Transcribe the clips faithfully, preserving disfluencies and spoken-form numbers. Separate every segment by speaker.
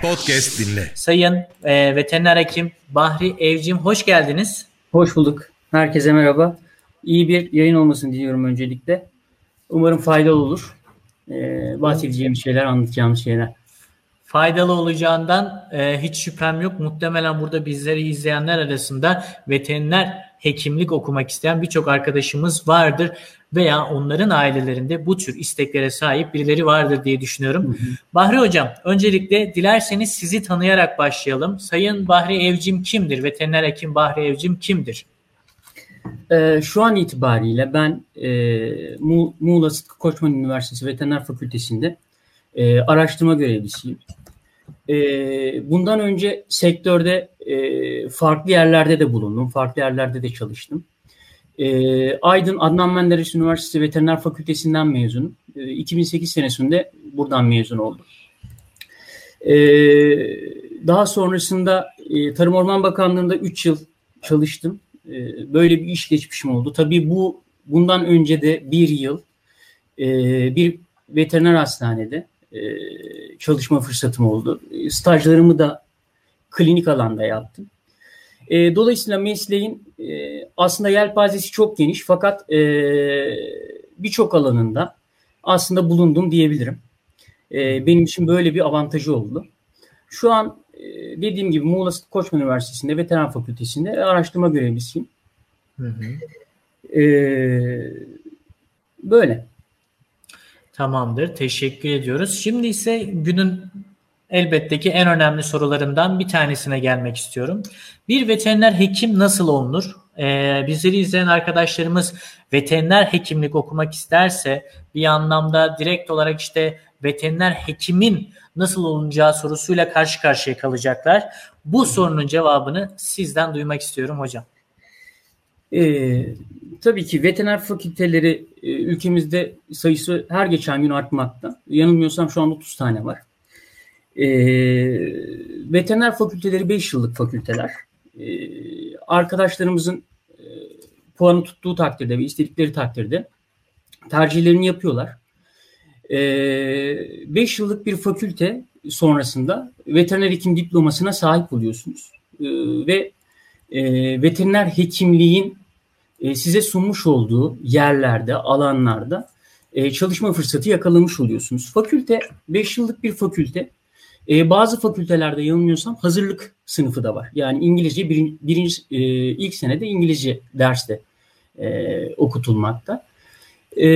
Speaker 1: Podcast dinle.
Speaker 2: Sayın e, veteriner hekim Bahri Evcim, hoş geldiniz.
Speaker 3: Hoş bulduk. Herkese merhaba. İyi bir yayın olmasını diliyorum öncelikle. Umarım faydalı olur. Ee, bahsedeceğimiz şeyler, anlatacağımız şeyler.
Speaker 2: Faydalı olacağından e, hiç şüphem yok. Muhtemelen burada bizleri izleyenler arasında veteriner hekimlik okumak isteyen birçok arkadaşımız vardır veya onların ailelerinde bu tür isteklere sahip birileri vardır diye düşünüyorum. Hı hı. Bahri Hocam, öncelikle dilerseniz sizi tanıyarak başlayalım. Sayın Bahri Evcim kimdir? Veteriner hekim Bahri Evcim kimdir?
Speaker 3: Ee, şu an itibariyle ben e, Mu- Muğla Sıtkı Koçman Üniversitesi Veteriner Fakültesi'nde e, araştırma görevlisiyim. E, bundan önce sektörde e, farklı yerlerde de bulundum, farklı yerlerde de çalıştım. E, Aydın Adnan Menderes Üniversitesi Veteriner Fakültesinden mezunum. E, iki bin sekiz senesinde buradan mezun oldum. E, daha sonrasında e, Tarım Orman Bakanlığı'nda üç yıl çalıştım. E, böyle bir iş geçmişim oldu. Tabii bu bundan önce de bir yıl e, bir veteriner hastanede e, çalışma fırsatım oldu. E, stajlarımı da klinik alanda yaptım. E, dolayısıyla mesleğin e, aslında yelpazesi çok geniş, fakat e, birçok alanında aslında bulundum diyebilirim. E, benim için böyle bir avantajı oldu. Şu an e, dediğim gibi Muğla Sıtkı Koçman Üniversitesi'nde Veteriner Fakültesi'nde araştırma görevlisiyim. Hı hı. E, böyle.
Speaker 2: Tamamdır. Teşekkür ediyoruz. Şimdi ise günün elbette ki en önemli sorularından bir tanesine gelmek istiyorum. Bir veteriner hekim nasıl olunur? Ee, bizleri izleyen arkadaşlarımız veteriner hekimlik okumak isterse bir anlamda direkt olarak işte veteriner hekimin nasıl olunacağı sorusuyla karşı karşıya kalacaklar. Bu sorunun cevabını sizden duymak istiyorum hocam.
Speaker 3: Ee, tabii ki veteriner fakülteleri e, ülkemizde sayısı her geçen gün artmakta. Yanılmıyorsam şu an otuz tane var. Ee, veteriner fakülteleri beş yıllık fakülteler. Ee, arkadaşlarımızın e, puanı tuttuğu takdirde ve istedikleri takdirde tercihlerini yapıyorlar. beş yıllık bir fakülte sonrasında veteriner hekim diplomasına sahip oluyorsunuz. Ee, ve e, veteriner hekimliğin e, size sunmuş olduğu yerlerde, alanlarda e, çalışma fırsatı yakalamış oluyorsunuz. Fakülte beş yıllık bir fakülte. E, bazı fakültelerde yanılmıyorsam hazırlık sınıfı da var. Yani İngilizce birinci, birinci e, ilk senede İngilizce derste e, okutulmakta. E,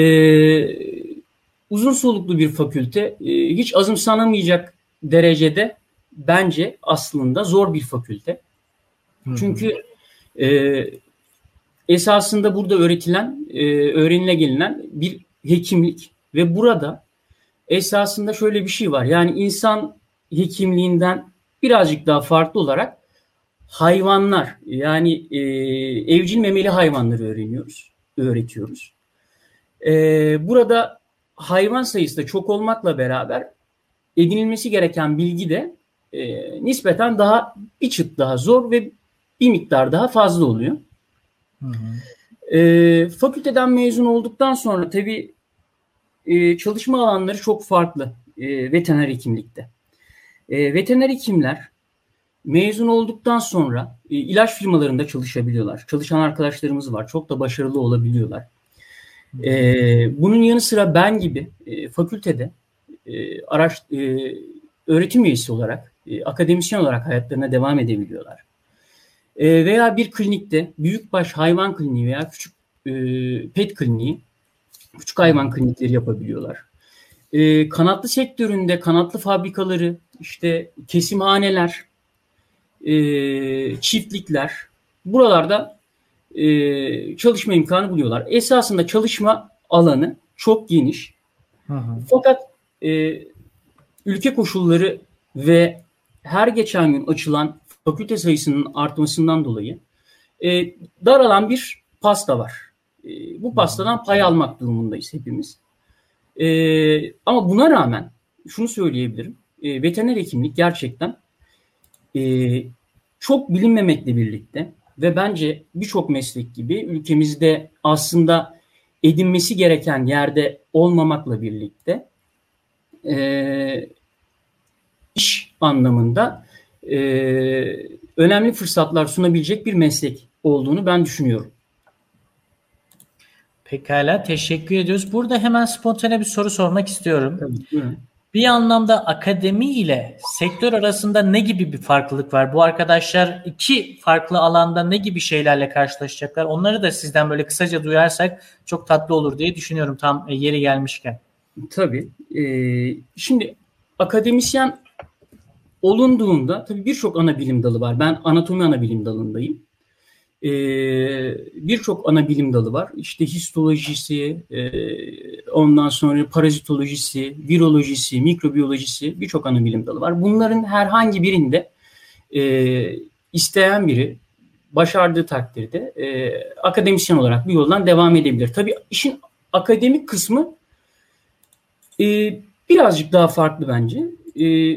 Speaker 3: uzun soluklu bir fakülte. E, hiç azımsanamayacak derecede bence aslında zor bir fakülte. Hı-hı. Çünkü e, esasında burada öğretilen, e, öğrenile gelinen bir hekimlik ve burada esasında şöyle bir şey var. Yani insan hekimliğinden birazcık daha farklı olarak hayvanlar, yani e, evcil memeli hayvanları öğreniyoruz, öğretiyoruz. E, burada hayvan sayısı da çok olmakla beraber edinilmesi gereken bilgi de e, nispeten daha bir çıt daha zor ve bir miktar daha fazla oluyor. Hı hı. E, fakülteden mezun olduktan sonra tabii e, çalışma alanları çok farklı e, veteriner hekimlikte. E, veteriner hekimler mezun olduktan sonra e, ilaç firmalarında çalışabiliyorlar. Çalışan arkadaşlarımız var. Çok da başarılı olabiliyorlar. E, bunun yanı sıra ben gibi e, fakültede e, araç, e, öğretim üyesi olarak, e, akademisyen olarak hayatlarına devam edebiliyorlar. E, veya bir klinikte büyükbaş hayvan kliniği veya küçük e, pet kliniği, küçük hayvan klinikleri yapabiliyorlar. E, kanatlı sektöründe kanatlı fabrikaları, işte kesimhaneler, e, çiftlikler, buralarda e, çalışma imkanı buluyorlar. Esasında çalışma alanı çok geniş. Hı hı. Fakat e, ülke koşulları ve her geçen gün açılan fakülte sayısının artmasından dolayı e, daralan bir pasta var. E, bu pastadan pay almak durumundayız hepimiz. E, ama buna rağmen şunu söyleyebilirim. E, veteriner hekimlik gerçekten e, çok bilinmemekle birlikte ve bence birçok meslek gibi ülkemizde aslında edinmesi gereken yerde olmamakla birlikte e, iş anlamında e, önemli fırsatlar sunabilecek bir meslek olduğunu ben düşünüyorum.
Speaker 2: Pekala, teşekkür ediyoruz. Burada hemen spontane bir soru sormak istiyorum.
Speaker 3: Tabii, buyurun.
Speaker 2: Bir anlamda akademi ile sektör arasında ne gibi bir farklılık var? Bu arkadaşlar iki farklı alanda ne gibi şeylerle karşılaşacaklar? Onları da sizden böyle kısaca duyarsak çok tatlı olur diye düşünüyorum tam yeri gelmişken.
Speaker 3: Tabii. E, şimdi akademisyen olunduğunda tabii birçok ana bilim dalı var. Ben anatomi ana bilim dalındayım. Ee, birçok ana bilim dalı var. İşte histolojisi, e, ondan sonra parazitolojisi, virolojisi, mikrobiyolojisi birçok ana bilim dalı var. Bunların herhangi birinde e, isteyen biri başardığı takdirde e, akademisyen olarak bir yoldan devam edebilir. Tabii işin akademik kısmı e, birazcık daha farklı bence. E,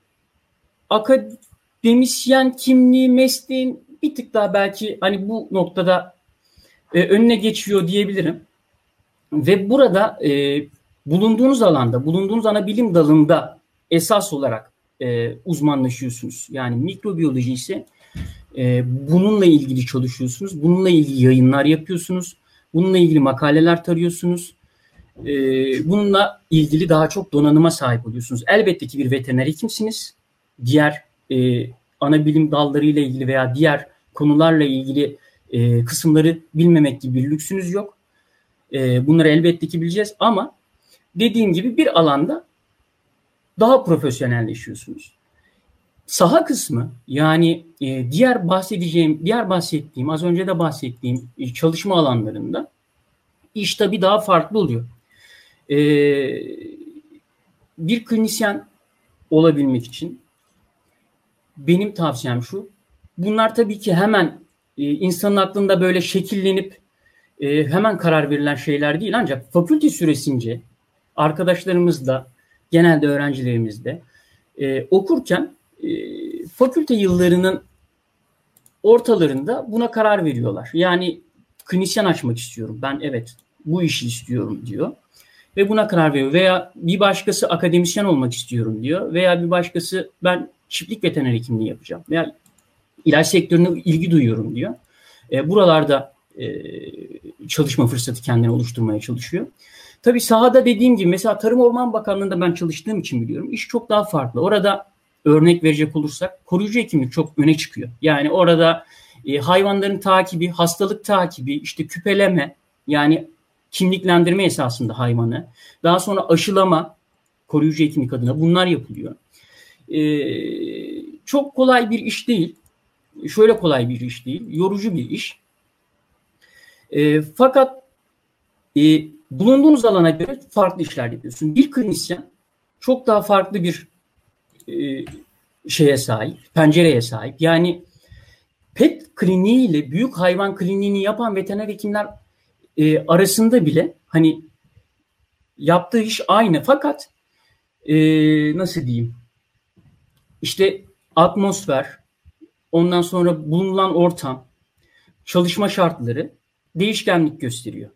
Speaker 3: akademisyen kimliği, mesleğin bir tık daha belki hani bu noktada e, önüne geçiyor diyebilirim. Ve burada e, bulunduğunuz alanda, bulunduğunuz ana bilim dalında esas olarak e, uzmanlaşıyorsunuz. Yani mikrobiyoloji ise e, bununla ilgili çalışıyorsunuz. Bununla ilgili yayınlar yapıyorsunuz. Bununla ilgili makaleler tarıyorsunuz. E, bununla ilgili daha çok donanıma sahip oluyorsunuz. Elbette ki bir veteriner hekimsiniz. Diğer e, ana bilim dallarıyla ilgili veya diğer konularla ilgili e, kısımları bilmemek gibi bir lüksünüz yok. E, bunları elbette ki bileceğiz ama dediğim gibi bir alanda daha profesyonelleşiyorsunuz. Saha kısmı yani e, diğer bahsedeceğim, diğer bahsettiğim, az önce de bahsettiğim e, çalışma alanlarında iş tabii daha farklı oluyor. E, bir klinisyen olabilmek için benim tavsiyem şu. Bunlar tabii ki hemen e, insanın aklında böyle şekillenip e, hemen karar verilen şeyler değil. Ancak fakülte süresince arkadaşlarımız da genelde öğrencilerimiz de e, okurken e, fakülte yıllarının ortalarında buna karar veriyorlar. Yani klinisyen açmak istiyorum. Ben evet bu işi istiyorum diyor. Ve buna karar veriyor. Veya bir başkası akademisyen olmak istiyorum diyor. Veya bir başkası ben çiftlik veteriner hekimliği yapacağım. Veya ilaç sektörüne ilgi duyuyorum diyor. E, buralarda e, çalışma fırsatı kendine oluşturmaya çalışıyor. Tabii sahada dediğim gibi mesela Tarım Orman Bakanlığı'nda ben çalıştığım için biliyorum. İş çok daha farklı. Orada örnek verecek olursak koruyucu hekimlik çok öne çıkıyor. Yani orada e, hayvanların takibi, hastalık takibi, işte küpeleme yani kimliklendirme esasında hayvanı. Daha sonra aşılama koruyucu hekimlik adına bunlar yapılıyor. E, çok kolay bir iş değil. Şöyle kolay bir iş değil. Yorucu bir iş. E, fakat e, bulunduğunuz alana göre farklı işler yapıyorsun. Bir klinisyen çok daha farklı bir e, şeye sahip, pencereye sahip. Yani pet kliniği ile büyük hayvan kliniğini yapan veteriner hekimler e, arasında bile hani yaptığı iş aynı. Fakat e, nasıl diyeyim? İşte atmosfer, ondan sonra bulunan ortam, çalışma şartları değişkenlik gösteriyor.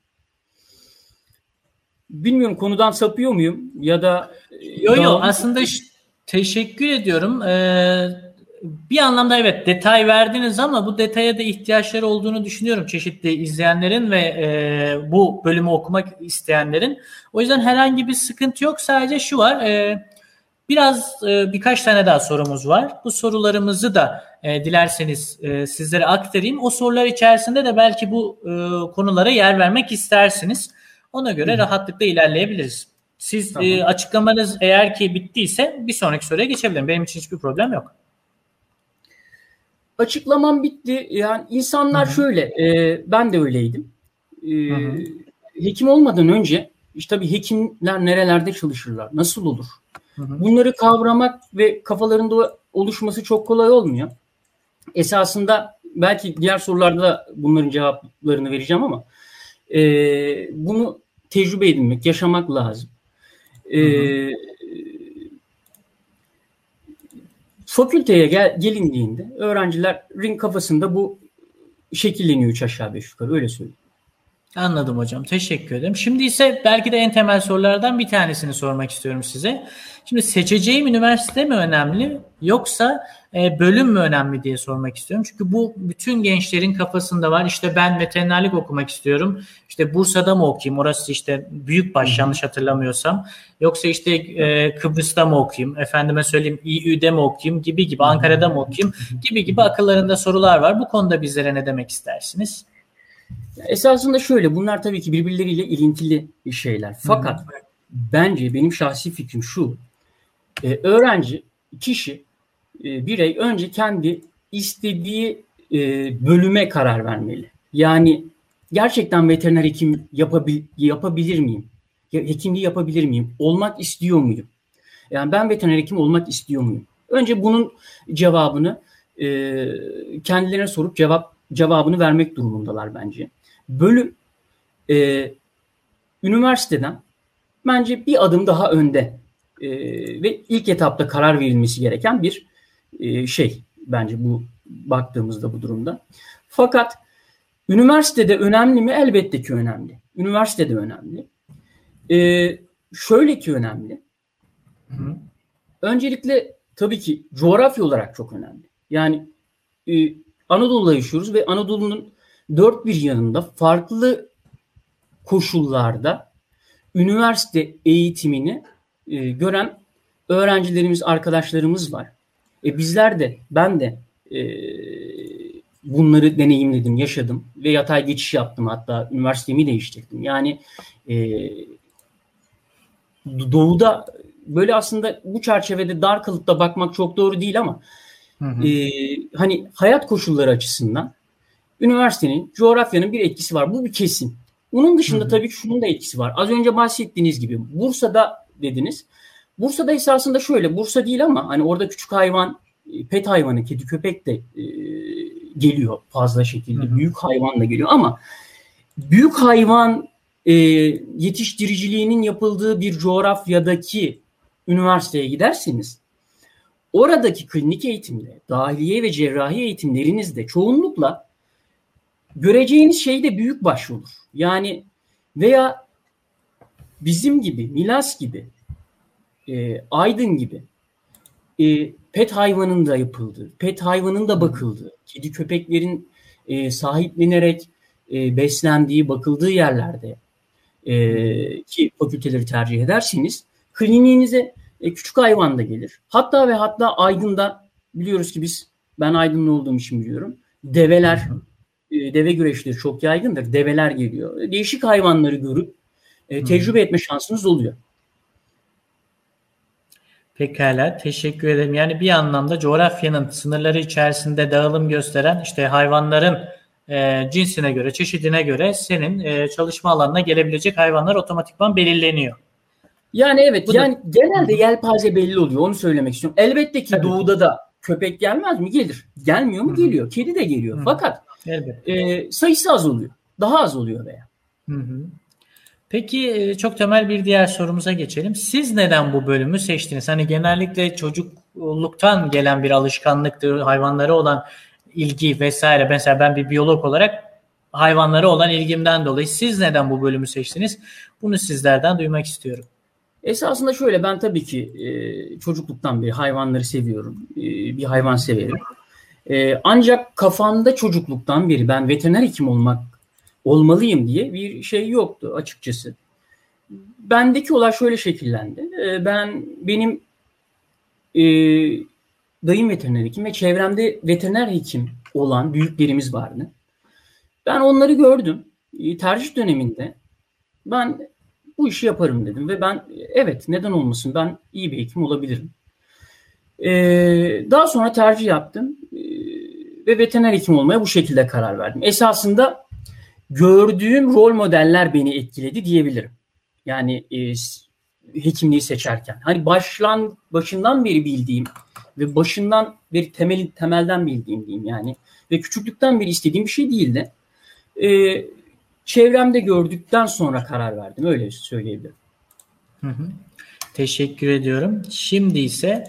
Speaker 3: Bilmiyorum konudan sapıyor muyum ya da...
Speaker 2: Yok yok aslında ş- teşekkür ediyorum. Ee, bir anlamda evet detay verdiniz ama bu detaya da ihtiyaçları olduğunu düşünüyorum çeşitli izleyenlerin ve e, bu bölümü okumak isteyenlerin. O yüzden herhangi bir sıkıntı yok. Sadece şu var... E, Biraz e, birkaç tane daha sorumuz var. Bu sorularımızı da e, dilerseniz e, sizlere aktarayım. O sorular içerisinde de belki bu e, konulara yer vermek istersiniz. Ona göre Hı. rahatlıkla ilerleyebiliriz. Siz tamam. e, açıklamanız eğer ki bittiyse bir sonraki soruya geçebilirim. Benim için hiçbir problem yok.
Speaker 3: Açıklamam bitti. Yani insanlar Hı-hı. şöyle, e, ben de öyleydim. E, hekim olmadan önce, işte tabii hekimler nerelerde çalışırlar, nasıl olur? Bunları kavramak ve kafalarında oluşması çok kolay olmuyor. Esasında belki diğer sorularda bunların cevaplarını vereceğim ama e, bunu tecrübe edinmek, yaşamak lazım. E, fakülteye gel, gelindiğinde öğrencilerin kafasında bu şekilleniyor üç aşağı beş yukarı öyle söyleyeyim.
Speaker 2: Anladım hocam. Teşekkür ederim. Şimdi ise belki de en temel sorulardan bir tanesini sormak istiyorum size. Şimdi seçeceğim üniversite mi önemli yoksa e, bölüm mü önemli diye sormak istiyorum. Çünkü bu bütün gençlerin kafasında var. İşte ben veterinerlik okumak istiyorum. İşte Bursa'da mı okuyayım? Orası işte Büyükbaş, yanlış hatırlamıyorsam. Yoksa işte e, Kıbrıs'ta mı okuyayım? Efendime söyleyeyim İ Ü'de mi okuyayım? Gibi gibi. Ankara'da mı okuyayım? Gibi gibi akıllarında sorular var. Bu konuda bizlere ne demek istersiniz?
Speaker 3: Esasında şöyle, bunlar tabii ki birbirleriyle ilintili şeyler. Fakat Hı-hı. bence benim şahsi fikrim şu. E, öğrenci, kişi, e, birey önce kendi istediği e, bölüme karar vermeli. Yani gerçekten veteriner hekim yapabil, yapabilir miyim? Hekimliği yapabilir miyim? Olmak istiyor muyum? Yani ben veteriner hekim olmak istiyor muyum? Önce bunun cevabını e, kendilerine sorup cevap cevabını vermek durumundalar bence. Bölüm e, üniversiteden bence bir adım daha önde e, ve ilk etapta karar verilmesi gereken bir e, şey bence bu, baktığımızda bu durumda. Fakat üniversitede önemli mi? Elbette ki önemli. Üniversitede önemli. E, şöyle ki önemli. Hı. Öncelikle tabii ki coğrafya olarak çok önemli. Yani e, Anadolu'da yaşıyoruz ve Anadolu'nun dört bir yanında farklı koşullarda üniversite eğitimini e, gören öğrencilerimiz, arkadaşlarımız var. E, bizler de, ben de e, bunları deneyimledim, yaşadım ve yatay geçiş yaptım, hatta üniversitemi değiştirdim. Yani e, doğuda böyle aslında bu çerçevede dar kalıpta bakmak çok doğru değil ama hı hı. E, hani hayat koşulları açısından üniversitenin, coğrafyanın bir etkisi var. Bu bir kesin. Bunun dışında hı hı. tabii ki şunun da etkisi var. Az önce bahsettiğiniz gibi Bursa'da dediniz. Bursa'da esasında şöyle, Bursa değil ama hani orada küçük hayvan, pet hayvanı, kedi köpek de e, geliyor fazla şekilde. Hı hı. Büyük hayvan da geliyor ama büyük hayvan e, yetiştiriciliğinin yapıldığı bir coğrafyadaki üniversiteye giderseniz oradaki klinik eğitimde, dahiliye ve cerrahi eğitimlerinizde çoğunlukla göreceğiniz şey de büyükbaş olur. Yani veya bizim gibi, Milas gibi, e, Aydın gibi e, pet hayvanın da yapıldığı, pet hayvanın da bakıldığı, kedi köpeklerin e, sahiplenerek e, beslendiği, bakıldığı yerlerde e, ki fakülteleri tercih ederseniz kliniğinize e, küçük hayvan da gelir. Hatta ve hatta Aydın'da biliyoruz ki biz, ben Aydınlı olduğum için biliyorum, develer, e, deve güreşleri çok yaygındır. Develer geliyor. Değişik hayvanları görüp e, tecrübe etme şansınız oluyor.
Speaker 2: Pekala, teşekkür ederim. Yani bir anlamda coğrafyanın sınırları içerisinde dağılım gösteren işte hayvanların e, cinsine göre, çeşidine göre senin e, çalışma alanına gelebilecek hayvanlar otomatikman belirleniyor.
Speaker 3: Yani evet, bu yani da genelde yelpaze belli oluyor. Onu söylemek istiyorum. Elbette ki Tabii. doğuda da köpek gelmez mi? Gelir. Gelmiyor mu? Hı-hı. Geliyor. Kedi de geliyor. Hı-hı. Fakat e, sayısı az oluyor. Daha az oluyor veya.
Speaker 2: Hı-hı. Peki çok temel bir diğer sorumuza geçelim. Siz neden bu bölümü seçtiniz? Hani genellikle çocukluktan gelen bir alışkanlıktır, hayvanlara olan ilgi vesaire. Mesela ben bir biyolog olarak hayvanlara olan ilgimden dolayı siz neden bu bölümü seçtiniz? Bunu sizlerden duymak istiyorum.
Speaker 3: Esasında şöyle, ben tabii ki e, çocukluktan beri hayvanları seviyorum. E, bir hayvan severim. E, ancak kafamda çocukluktan beri ben veteriner hekim olmak olmalıyım diye bir şey yoktu açıkçası. Bendeki olay şöyle şekillendi. E, ben benim e, dayım veteriner hekim ve çevremde veteriner hekim olan büyüklerimiz vardı. Ben onları gördüm. E, tercih döneminde ben bu işi yaparım dedim ve ben evet, neden olmasın, ben iyi bir hekim olabilirim. Ee, daha sonra tercih yaptım ee, ve veteriner hekim olmaya bu şekilde karar verdim. Esasında gördüğüm rol modeller beni etkiledi diyebilirim. Yani e, hekimliği seçerken. Hani başlan başından beri bildiğim ve başından beri temel temelden bildiğim diyeyim yani ve küçüklükten beri istediğim bir şey değildi. Ee, Çevremde gördükten sonra karar verdim. Öyle söyleyebilirim.
Speaker 2: Hı hı. Teşekkür ediyorum. Şimdi ise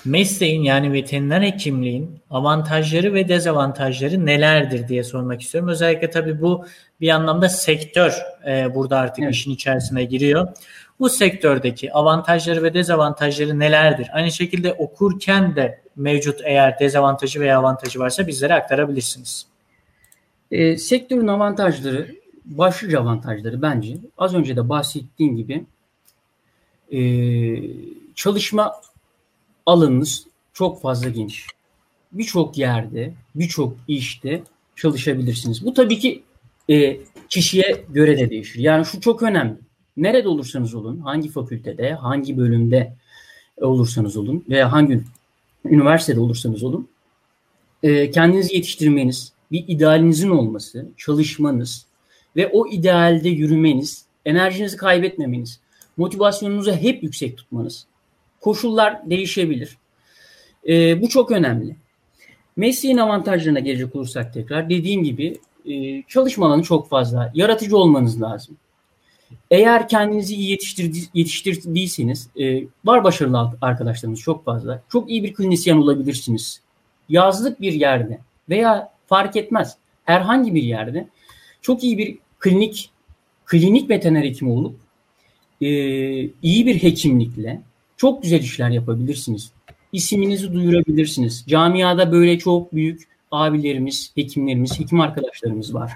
Speaker 2: mesleğin yani veteriner hekimliğin avantajları ve dezavantajları nelerdir diye sormak istiyorum. Özellikle tabii bu bir anlamda sektör e, burada artık evet. işin içerisine giriyor. Bu sektördeki avantajları ve dezavantajları nelerdir? Aynı şekilde okurken de mevcut eğer dezavantajı veya avantajı varsa bizlere aktarabilirsiniz.
Speaker 3: E, sektörün avantajları, başlıca avantajları bence az önce de bahsettiğim gibi e, çalışma alanınız çok fazla geniş. Birçok yerde, birçok işte çalışabilirsiniz. Bu tabii ki e, kişiye göre de değişir. Yani şu çok önemli. Nerede olursanız olun, hangi fakültede, hangi bölümde olursanız olun veya hangi üniversitede olursanız olun, e, kendinizi yetiştirmeniz, bir idealinizin olması, çalışmanız ve o idealde yürümeniz, enerjinizi kaybetmemeniz, motivasyonunuzu hep yüksek tutmanız. Koşullar değişebilir. E, bu çok önemli. Mesleğin avantajlarına gelecek olursak tekrar dediğim gibi e, çalışma alanı çok fazla. Yaratıcı olmanız lazım. Eğer kendinizi iyi yetiştirdi, yetiştirdiyseniz e, var başarılı arkadaşlarınız çok fazla. Çok iyi bir klinisyen olabilirsiniz. Yazlık bir yerde veya fark etmez herhangi bir yerde çok iyi bir klinik klinik veteriner hekimi olup e, iyi bir hekimlikle çok güzel işler yapabilirsiniz. İsminizi duyurabilirsiniz. Camiada böyle çok büyük abilerimiz, hekimlerimiz, hekim arkadaşlarımız var.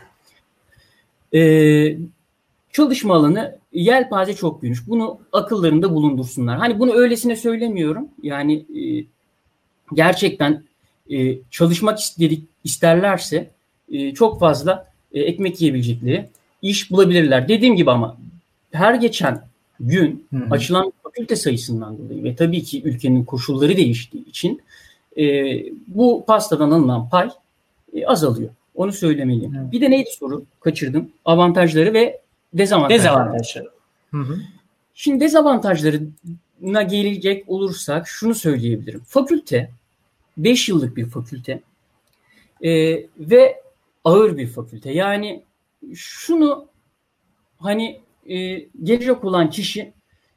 Speaker 3: Ee, çalışma alanı yelpaze çok geniş. Bunu akıllarında bulundursunlar. Hani bunu öylesine söylemiyorum. Yani e, gerçekten e, çalışmak istedik isterlerse e, çok fazla e, ekmek yiyebilecekleri iş bulabilirler. Dediğim gibi ama her geçen gün hı hı. açılan fakülte sayısından dolayı ve tabii ki ülkenin koşulları değiştiği için e, bu pastadan alınan pay e, azalıyor. Onu söylemeliyim. Hı. Bir de neydi soru? Kaçırdım. Avantajları ve dezavantajları.
Speaker 2: Dezavantajları. Hı hı.
Speaker 3: Şimdi dezavantajlarına gelecek olursak şunu söyleyebilirim. Fakülte beş yıllık bir fakülte e, ve ağır bir fakülte. Yani şunu hani e, gelecek olan kişi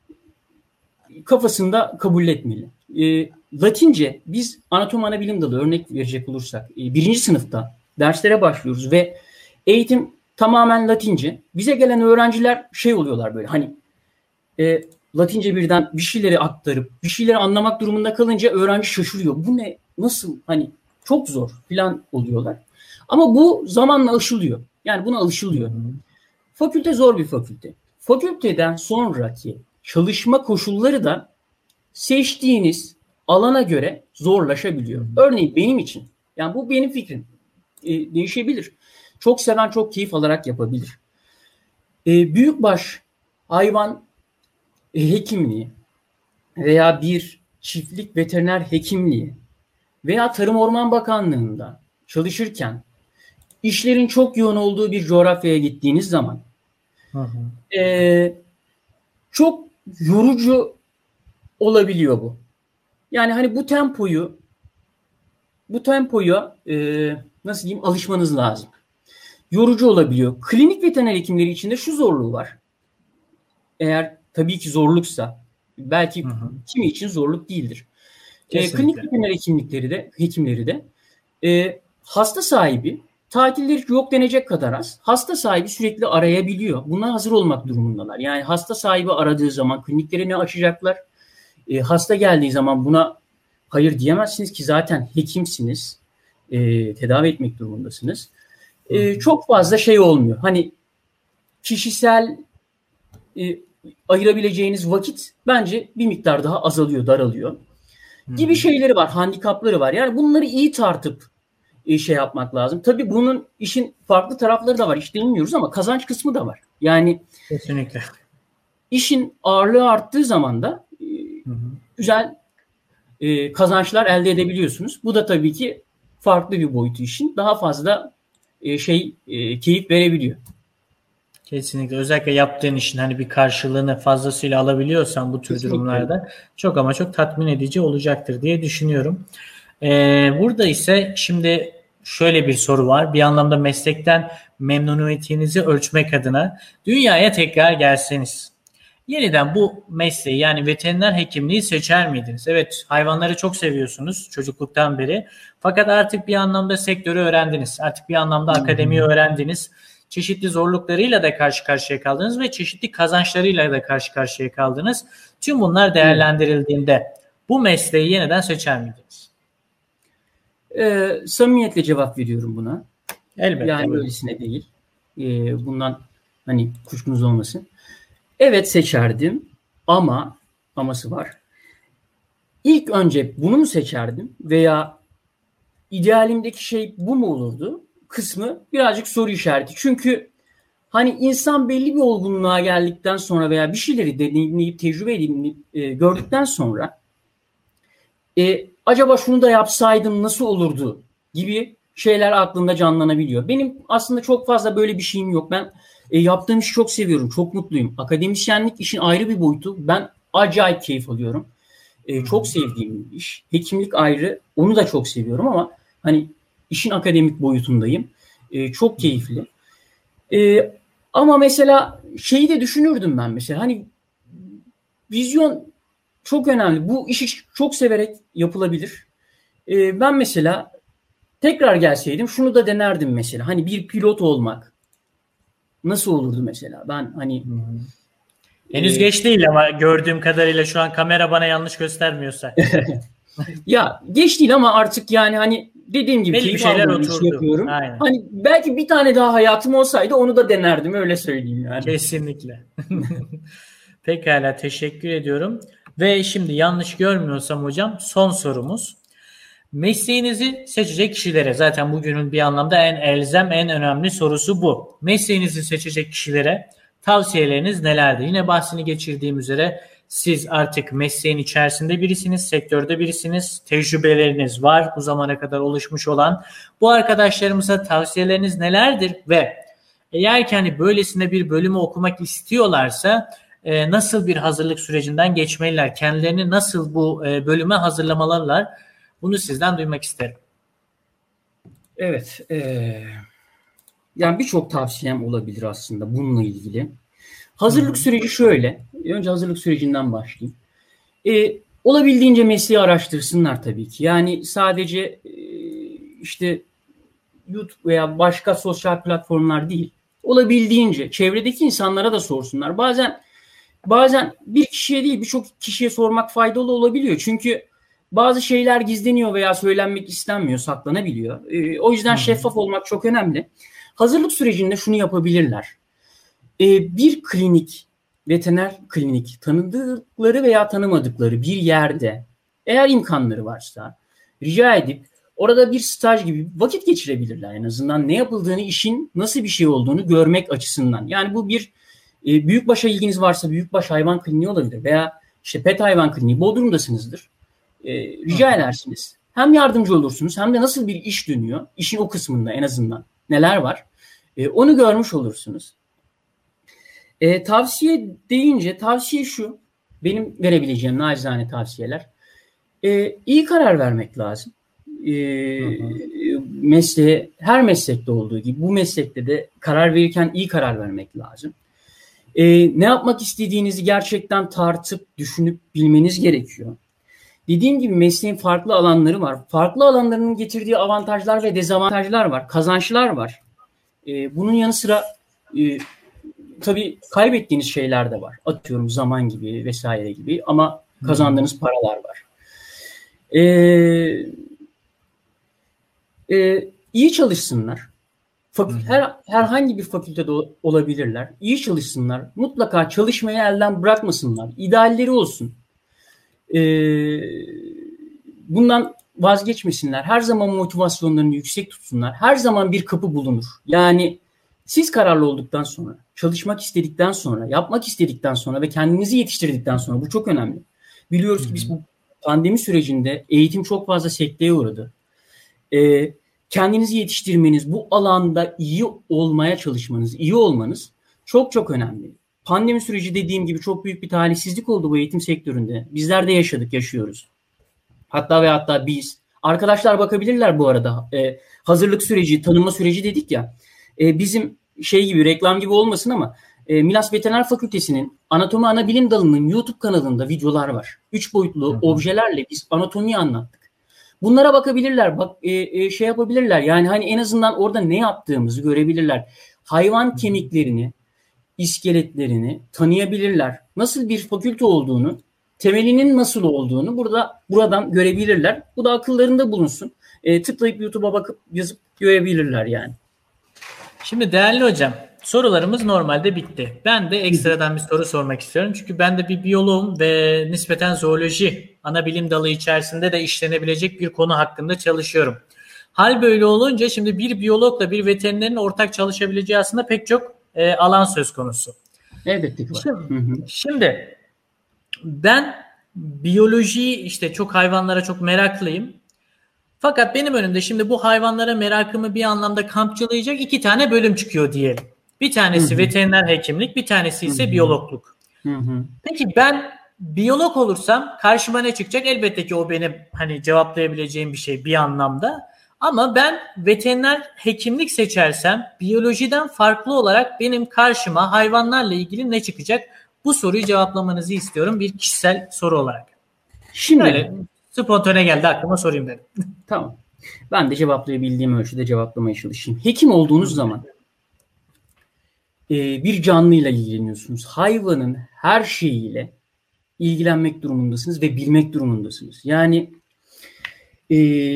Speaker 3: kafasında kabul etmeli. E, Latince biz anatomi anabilim dalı örnek verecek olursak e, birinci sınıfta derslere başlıyoruz ve eğitim tamamen Latince. Bize gelen öğrenciler şey oluyorlar böyle hani e, Latince birden bir şeyleri aktarıp bir şeyleri anlamak durumunda kalınca öğrenci şaşırıyor. Bu ne? Nasıl? Hani çok zor falan oluyorlar. Ama bu zamanla aşılıyor. Yani buna alışılıyor. Fakülte zor bir fakülte. Fakülteden sonraki çalışma koşulları da seçtiğiniz alana göre zorlaşabiliyor. Örneğin benim için, yani bu benim fikrim, e, değişebilir. Çok seven çok keyif alarak yapabilir. E, büyükbaş hayvan e, hekimliği veya bir çiftlik veteriner hekimliği veya Tarım Orman Bakanlığı'nda çalışırken işlerin çok yoğun olduğu bir coğrafyaya gittiğiniz zaman hı hı. E, çok yorucu olabiliyor bu. Yani hani bu tempoyu bu tempoya e, nasıl diyeyim alışmanız lazım. Yorucu olabiliyor. Klinik veteriner hekimleri içinde şu zorluğu var. Eğer tabii ki zorluksa belki hı hı. kimi için zorluk değildir. E, klinik veteriner hekimlikleri de hekimleri de e, hasta sahibi tatilleri yok denecek kadar az. Hasta sahibi sürekli arayabiliyor. Buna hazır olmak durumundalar. Yani hasta sahibi aradığı zaman klinikleri ne açacaklar? E, hasta geldiği zaman buna hayır diyemezsiniz ki zaten hekimsiniz. E, tedavi etmek durumundasınız. E, çok fazla şey olmuyor. Hani kişisel e, ayırabileceğiniz vakit bence bir miktar daha azalıyor, daralıyor. Gibi şeyleri var, handikapları var. Yani bunları iyi tartıp şey yapmak lazım. Tabii bunun işin farklı tarafları da var. İşte bilmiyoruz ama kazanç kısmı da var. Yani
Speaker 2: kesinlikle.
Speaker 3: İşin ağırlığı arttığı zaman da e, hı hı. güzel e, kazançlar elde edebiliyorsunuz. Bu da tabii ki farklı bir boyutu işin. Daha fazla e, şey e, keyif verebiliyor.
Speaker 2: Kesinlikle. Özellikle yaptığın işin hani bir karşılığını fazlasıyla alabiliyorsan bu tür kesinlikle. Durumlarda çok ama çok tatmin edici olacaktır diye düşünüyorum. Ee, burada ise şimdi şöyle bir soru var. Bir anlamda meslekten memnuniyetinizi ölçmek adına dünyaya tekrar gelseniz yeniden bu mesleği yani veteriner hekimliği seçer miydiniz? Evet, hayvanları çok seviyorsunuz çocukluktan beri. Fakat artık bir anlamda sektörü öğrendiniz. Artık bir anlamda akademiyi öğrendiniz. Çeşitli zorluklarıyla da karşı karşıya kaldınız ve çeşitli kazançlarıyla da karşı karşıya kaldınız. Tüm bunlar değerlendirildiğinde bu mesleği yeniden seçer miydiniz?
Speaker 3: Ee, samimiyetle cevap veriyorum buna.
Speaker 2: Elbette.
Speaker 3: Yani öylesine değil. Ee, bundan hani kuşkunuz olmasın. Evet, seçerdim ama aması var. İlk önce bunu mu seçerdim veya idealimdeki şey bu mu olurdu kısmı birazcık soru işareti. Çünkü hani insan belli bir olgunluğa geldikten sonra veya bir şeyleri deneyimleyip tecrübe edip e, gördükten sonra e, acaba şunu da yapsaydım nasıl olurdu gibi şeyler aklında canlanabiliyor. Benim aslında çok fazla böyle bir şeyim yok. Ben e, yaptığım işi çok seviyorum, çok mutluyum. Akademisyenlik işin ayrı bir boyutu. Ben acayip keyif alıyorum. E, çok sevdiğim bir iş. Hekimlik ayrı, onu da çok seviyorum ama hani işin akademik boyutundayım. E, çok keyifli. E, ama mesela şeyi de düşünürdüm ben mesela. Hani vizyon çok önemli. Bu işi çok severek yapılabilir. E, ben mesela tekrar gelseydim şunu da denerdim mesela. Hani bir pilot olmak nasıl olurdu mesela? Ben hani
Speaker 2: hmm. henüz e, geç değil ama gördüğüm kadarıyla şu an kamera bana yanlış göstermiyorsa.
Speaker 3: Ya geç değil ama artık yani hani dediğim gibi
Speaker 2: belli bir şeyler oturdu.
Speaker 3: Yapıyorum. Aynen. Hani belki bir tane daha hayatım olsaydı onu da denerdim, öyle söyleyeyim yani.
Speaker 2: Kesinlikle. Pekala, teşekkür ediyorum. Ve şimdi yanlış görmüyorsam hocam son sorumuz. Mesleğinizi seçecek kişilere, zaten bugünün bir anlamda en elzem, en önemli sorusu bu. Mesleğinizi seçecek kişilere tavsiyeleriniz nelerdir? Yine bahsini geçirdiğim üzere siz artık mesleğin içerisinde birisiniz, sektörde birisiniz, tecrübeleriniz var bu zamana kadar oluşmuş olan. Bu arkadaşlarımıza tavsiyeleriniz nelerdir ve eğer ki hani böylesine bir bölümü okumak istiyorlarsa e, nasıl bir hazırlık sürecinden geçmeliler? Kendilerini nasıl bu e, bölüme hazırlamalılar? Bunu sizden duymak isterim.
Speaker 3: Evet. E, yani birçok tavsiyem olabilir aslında bununla ilgili. Hazırlık Hı-hı. süreci şöyle. Önce hazırlık sürecinden başlayayım. E, olabildiğince mesleği araştırsınlar tabii ki. Yani sadece e, işte YouTube veya başka sosyal platformlar değil. Olabildiğince çevredeki insanlara da sorsunlar. Bazen bazen bir kişiye değil birçok kişiye sormak faydalı olabiliyor. Çünkü bazı şeyler gizleniyor veya söylenmek istenmiyor, saklanabiliyor. E, o yüzden Hı-hı. şeffaf olmak çok önemli. Hazırlık sürecinde şunu yapabilirler. E, bir klinik, veteriner klinik tanıdıkları veya tanımadıkları bir yerde eğer imkanları varsa rica edip orada bir staj gibi vakit geçirebilirler en azından. Ne yapıldığını, işin nasıl bir şey olduğunu görmek açısından. Yani bu bir e, büyükbaşa ilginiz varsa büyükbaş hayvan kliniği olabilir veya işte pet hayvan kliniği, Bodrum'dasınızdır. E, rica edersiniz. Hem yardımcı olursunuz hem de nasıl bir iş dönüyor, işin o kısmında en azından neler var e, onu görmüş olursunuz. E, tavsiye deyince tavsiye şu, benim verebileceğim nacizane tavsiyeler. E, iyi karar vermek lazım. E, mesleğe, her meslekte olduğu gibi bu meslekte de karar verirken iyi karar vermek lazım. E, ne yapmak istediğinizi gerçekten tartıp düşünüp bilmeniz gerekiyor. Dediğim gibi mesleğin farklı alanları var. Farklı alanlarının getirdiği avantajlar ve dezavantajlar var. Kazançlar var. E, bunun yanı sıra e, tabii kaybettiğiniz şeyler de var. Atıyorum zaman gibi vesaire gibi ama kazandığınız hmm. paralar var. Ee, e, iyi çalışsınlar. Fakü- hmm. her herhangi bir fakültede olabilirler. İyi çalışsınlar. Mutlaka çalışmayı elden bırakmasınlar. İdealleri olsun. Ee, bundan vazgeçmesinler. Her zaman motivasyonlarını yüksek tutsunlar. Her zaman bir kapı bulunur. Yani siz kararlı olduktan sonra, çalışmak istedikten sonra, yapmak istedikten sonra ve kendinizi yetiştirdikten sonra, bu çok önemli. Biliyoruz ki biz bu pandemi sürecinde eğitim çok fazla sekteye uğradı. Ee, kendinizi yetiştirmeniz, bu alanda iyi olmaya çalışmanız, iyi olmanız çok çok önemli. Pandemi süreci dediğim gibi çok büyük bir talihsizlik oldu bu eğitim sektöründe. Bizler de yaşadık, yaşıyoruz. Hatta ve hatta biz, arkadaşlar bakabilirler bu arada. Ee, hazırlık süreci, tanınma süreci dedik ya. E, bizim şey gibi, reklam gibi olmasın ama E, Milas Veteriner Fakültesi'nin Anatomi Anabilim Dalı'nın YouTube kanalında videolar var. Üç boyutlu Hı-hı. objelerle biz anatomiyi anlattık. Bunlara bakabilirler, bak e, e, şey yapabilirler. Yani hani en azından orada ne yaptığımızı görebilirler. Hayvan kemiklerini, iskeletlerini tanıyabilirler. Nasıl bir fakülte olduğunu, temelinin nasıl olduğunu burada buradan görebilirler. Bu da akıllarında bulunsun. E, tıklayıp YouTube'a bakıp yazıp görebilirler yani.
Speaker 2: Şimdi değerli hocam, sorularımız normalde bitti. Ben de ekstradan bir soru sormak istiyorum. Çünkü ben de bir biyoloğum ve nispeten zooloji ana bilim dalı içerisinde de işlenebilecek bir konu hakkında çalışıyorum. Hal böyle olunca şimdi bir biyologla bir veterinerin ortak çalışabileceği aslında pek çok e, alan söz konusu.
Speaker 3: Elbette ki var.
Speaker 2: Şimdi, şimdi ben biyolojiyi işte çok hayvanlara çok meraklıyım. Fakat benim önümde şimdi bu hayvanlara merakımı bir anlamda kampçılayacak iki tane bölüm çıkıyor diyelim. Bir tanesi hı hı. veteriner hekimlik, bir tanesi ise hı hı. biyologluk. Hı hı. Peki ben biyolog olursam karşıma ne çıkacak? Elbette ki o benim hani cevaplayabileceğim bir şey bir anlamda. Ama ben veteriner hekimlik seçersem biyolojiden farklı olarak benim karşıma hayvanlarla ilgili ne çıkacak? Bu soruyu cevaplamanızı istiyorum bir kişisel soru olarak. Şimdi öyle spontane geldi aklıma sorayım dedim.
Speaker 3: Tamam. Ben de cevaplayabildiğim ölçüde cevaplamaya çalışayım. Hekim olduğunuz zaman e, bir canlıyla ilgileniyorsunuz. Hayvanın her şeyiyle ilgilenmek durumundasınız ve bilmek durumundasınız. Yani e,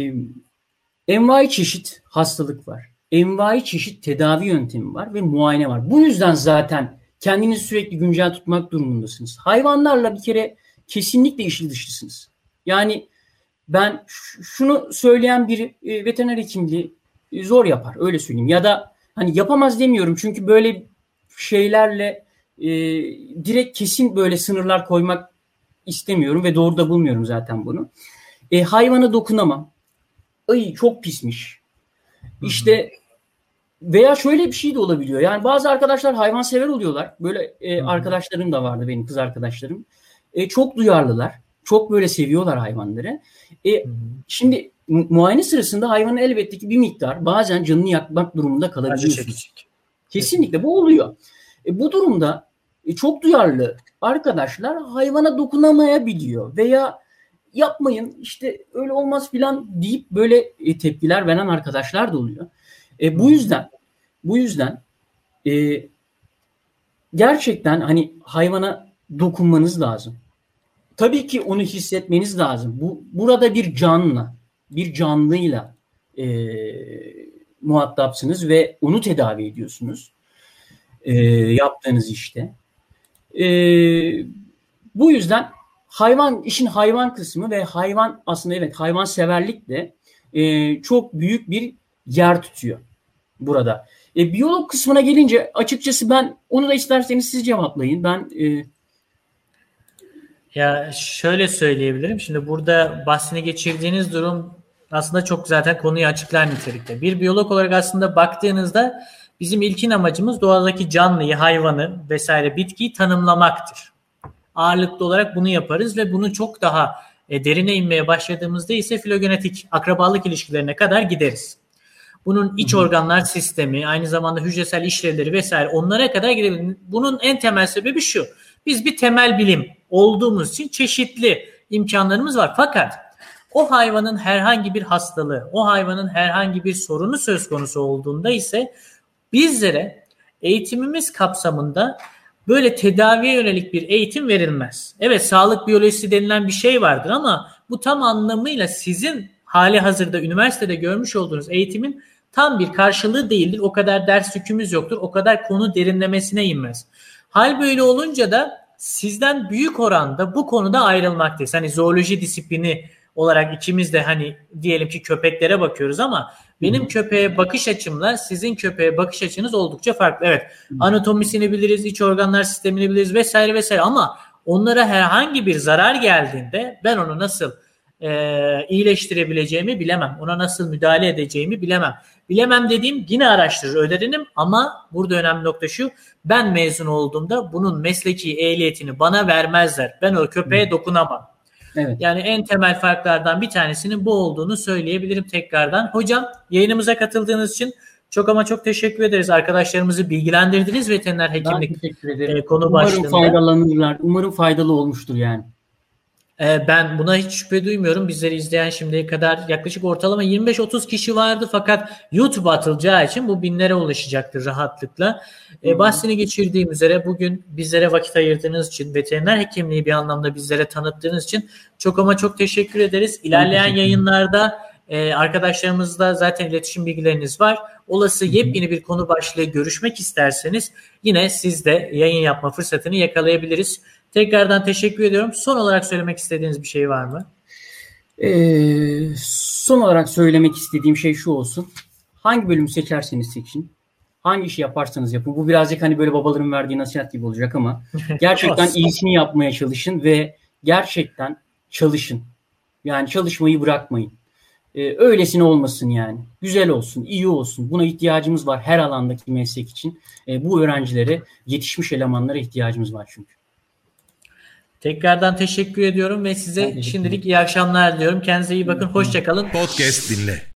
Speaker 3: envai çeşit hastalık var. Envai çeşit tedavi yöntemi var ve muayene var. Bu yüzden zaten kendinizi sürekli güncel tutmak durumundasınız. Hayvanlarla bir kere kesinlikle işli dışlısınız. Yani ben şunu söyleyen bir e, veteriner hekimliği e, zor yapar, öyle söyleyeyim. Ya da hani yapamaz demiyorum çünkü böyle şeylerle e, direkt kesin böyle sınırlar koymak istemiyorum ve doğru da bulmuyorum zaten bunu. E, hayvana dokunamam. Ay çok pismiş. İşte veya şöyle bir şey de olabiliyor. Yani bazı arkadaşlar hayvansever oluyorlar. Böyle e, arkadaşlarım da vardı benim kız arkadaşlarım. E, çok duyarlılar. Çok böyle seviyorlar hayvanları. E, şimdi mu- muayene sırasında hayvanın elbette ki bir miktar bazen canını yakmak durumunda kalabiliyorsunuz. Kesinlikle bu oluyor. E, bu durumda e, çok duyarlı arkadaşlar hayvana dokunamayabiliyor veya yapmayın işte öyle olmaz filan deyip böyle e, tepkiler veren arkadaşlar da oluyor. E, bu yüzden bu yüzden e, gerçekten hani hayvana dokunmanız lazım. Tabii ki onu hissetmeniz lazım. Bu burada bir canlı, bir canlıyla e, muhatapsınız ve onu tedavi ediyorsunuz. E, yaptığınız işte. E, bu yüzden hayvan işin hayvan kısmı ve hayvan aslında evet hayvanseverlik de e, çok büyük bir yer tutuyor burada. E, biyolog kısmına gelince açıkçası ben onu da isterseniz siz cevaplayın. Ben e,
Speaker 2: Ya şöyle söyleyebilirim. Şimdi burada bahsini geçirdiğiniz durum aslında çok zaten konuyu açıklar nitelikte. Bir biyolog olarak aslında baktığınızda bizim ilkin amacımız doğadaki canlıyı, hayvanı vesaire bitkiyi tanımlamaktır. Ağırlıklı olarak bunu yaparız ve bunu çok daha e, derine inmeye başladığımızda ise filogenetik akrabalık ilişkilerine kadar gideriz. Bunun iç organlar sistemi, aynı zamanda hücresel işlevleri vesaire onlara kadar gidebiliriz. Bunun en temel sebebi şu. Biz bir temel bilim olduğumuz için çeşitli imkanlarımız var. Fakat o hayvanın herhangi bir hastalığı, o hayvanın herhangi bir sorunu söz konusu olduğunda ise bizlere eğitimimiz kapsamında böyle tedaviye yönelik bir eğitim verilmez. Evet, sağlık biyolojisi denilen bir şey vardır ama bu tam anlamıyla sizin hali hazırda üniversitede görmüş olduğunuz eğitimin tam bir karşılığı değildir. O kadar ders yükümüz yoktur. O kadar konu derinlemesine inmez. Hal böyle olunca da sizden büyük oranda bu konuda ayrılmaktayız. Hani zooloji disiplini olarak ikimiz de hani diyelim ki köpeklere bakıyoruz ama benim köpeğe bakış açımla sizin köpeğe bakış açınız oldukça farklı. Evet, anatomisini biliriz, iç organlar sistemini biliriz vesaire vesaire ama onlara herhangi bir zarar geldiğinde ben onu nasıl e, iyileştirebileceğimi bilemem. Ona nasıl müdahale edeceğimi bilemem. Bilemem dediğim yine araştırır öğrenirim ama burada önemli nokta şu: ben mezun olduğumda bunun mesleki ehliyetini bana vermezler. Ben o köpeğe dokunamam. Evet. Yani en temel farklardan bir tanesinin bu olduğunu söyleyebilirim tekrardan. Hocam, yayınımıza katıldığınız için Çok ama çok teşekkür ederiz. Arkadaşlarımızı bilgilendirdiniz veteriner hekimlik e, konu
Speaker 3: Umarım
Speaker 2: başlığında.
Speaker 3: faydalanırlar. Umarım faydalı olmuştur yani.
Speaker 2: Ben buna hiç şüphe duymuyorum. Bizleri izleyen şimdiye kadar yaklaşık ortalama yirmi beş otuz kişi vardı, fakat YouTube'a atılacağı için bu binlere ulaşacaktır rahatlıkla. Hmm. Bahsini geçirdiğim üzere bugün bizlere vakit ayırdığınız için, veteriner hekimliği bir anlamda bizlere tanıttığınız için çok ama çok teşekkür ederiz. İlerleyen teşekkür yayınlarda arkadaşlarımızla zaten iletişim bilgileriniz var. Olası yepyeni bir konu başlığı görüşmek isterseniz yine siz de yayın yapma fırsatını yakalayabiliriz. Tekrardan teşekkür ediyorum. Son olarak söylemek istediğiniz bir şey var mı?
Speaker 3: Ee, son olarak söylemek istediğim şey şu olsun. Hangi bölümü seçerseniz seçin, hangi işi yaparsanız yapın. Bu birazcık hani böyle babaların verdiği nasihat gibi olacak ama gerçekten iyisini yapmaya çalışın ve gerçekten çalışın. Yani çalışmayı bırakmayın. Ee, öylesine olmasın yani. Güzel olsun, iyi olsun. Buna ihtiyacımız var her alandaki meslek için. Ee, bu öğrencilere, yetişmiş elemanlara ihtiyacımız var çünkü.
Speaker 2: Tekrardan teşekkür ediyorum ve size şimdilik iyi akşamlar diliyorum. Kendinize iyi bakın. Hoşça kalın.
Speaker 1: Podcast dinle.